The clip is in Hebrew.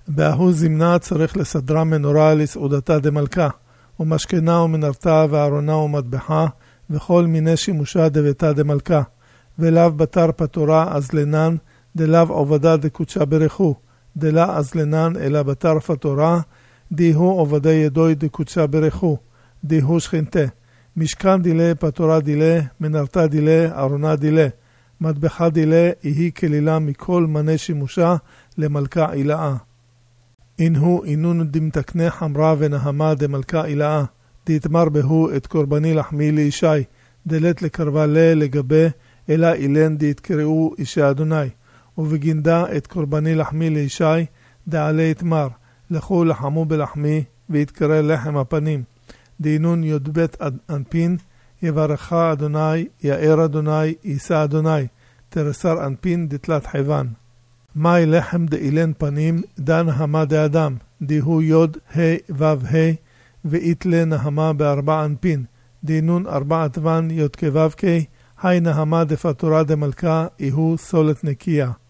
באהו זמנה צריך לסדרה מנורה לסעודתה דמלכה, ומשכנה ומנרתה וארונה ומטבחה, וכל מיני שימושה דביתה דמלכה, ולאו בתר פתורה אזלנן, דלאו עובדה דקודשה ברכו, דלה אזלנן אלא בתר פתורה, דיהו עובדי ידוי דקודשה ברכו, דיהו שכנתה, משכן דילה, פתורה דילה, מנרתה דילה, ארונה דילה, מטבחה דילה, היא כלילה מכל מנה שימושה למלכה אילאה. אינהו אינון דמתקנה חמרה ונהמה דמלכה אילאה, דתמר בהו את קורבני לחמי לישי, דלת לקרבה לגבי, אלא אילן דתקראו אישי אדוני, ובגינדה את קורבני לחמי לישי, דעלי יתמר, לכו לחמו בלחמי, ויתקרא לחם הפנים. דינון י"ב אנפין, יברכה אדוני, יאר אדוני, יישא אדוני, תרסר אנפין דתלת חיוון. מאי לחם דאילן פנים, דן נהמה דאדם, דיהו יוד ה' ו' ה', ואיתלה נהמה בארבע אנפין, דינון ארבעת ון י' כו' כ', היי נהמה דפתורה דמלכה, איהו סולת נקייה.